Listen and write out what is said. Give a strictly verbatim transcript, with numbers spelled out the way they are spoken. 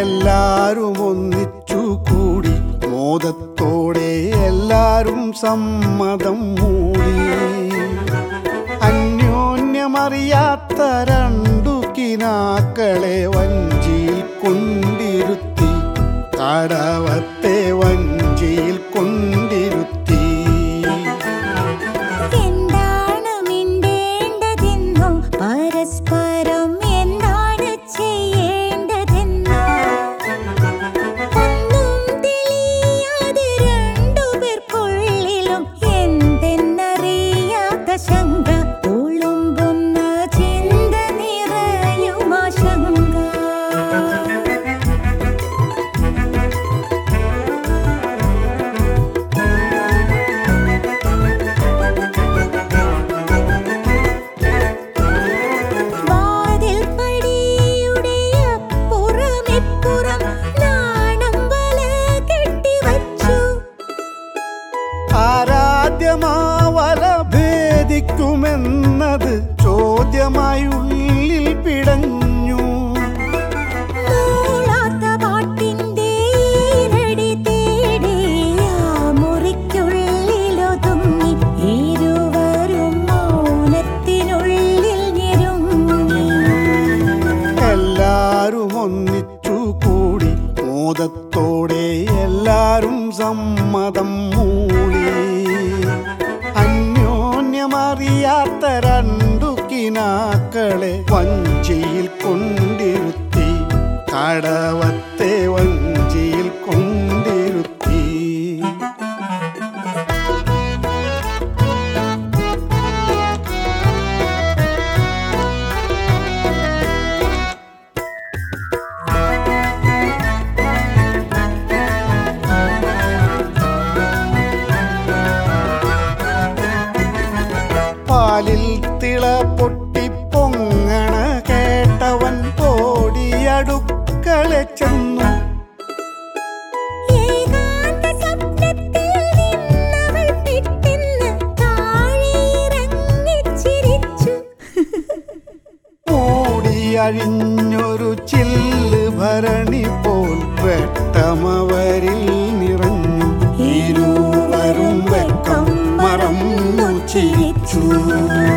എല്ലാരും ഒന്നിച്ചു കൂടി മോദത്തോടെ എല്ലാരും സമ്മതം മൂടി. അന്യോന്യമറിയാത്ത രണ്ടു കിനാക്കളെ വഞ്ചിയിൽ കൊണ്ടിരുത്തി, കടവത്തെ വഞ്ചിയിൽ കൊണ്ടിരുത്തി. എന്താണ് മിണ്ടേണ്ടതെന്നോ പരസ്പരം എന്താണ് ചെയ്യേണ്ടതെന്നോ ഒന്നും തെളിയാതെ രണ്ടുപേർക്കുള്ളിലും എന്തെന്നറിയാത്ത ശങ്ക, തുളുമ്പുന്ന ചിന്ത നിറയുമാശങ്ക. ആരാധ്യമാവല ഭേദിക്കുമെന്നത് ചോദ്യമായി ഉള്ളിൽ പിടഞ്ഞു. പാട്ടിന്റെ ഈരടി തേടി ആ മുറിക്കുള്ളിലൊതുങ്ങി ഇരുവരും മൗനത്തിനുള്ളിൽ ഞെരുങ്ങി. എല്ലാരും ഒന്നിച്ചു കൂടി മോദത്തോടെ എല്ലാരും സമ്മതം മൂളി. അന്യോന്യമറിയാത്ത രണ്ടു കിനാക്കളെ വഞ്ചിയിൽ കൊണ്ടിരുത്തി, കടവത്തെ വഞ്ചിയിൽ കൊണ്ടിരുത്തി. പാലിൽ തിള പൊട്ടി പൊങ്ങണ കേട്ടവൻ ഓടിയടുക്കളെ ചെന്നു. ഏകാന്ത സ്വപ്നത്തിൽ നിന്നവൾ പെട്ടെന്ന് താഴെയിറങ്ങി ചിരിച്ചു. ഓടിയഴിഞ്ഞൊരു ചില്ല് ഭരണി പോൽ വെട്ടമവരിൽ നിറഞ്ഞു. ഇരുവരും വെക്കം മറന്നു ചിരിച്ചു.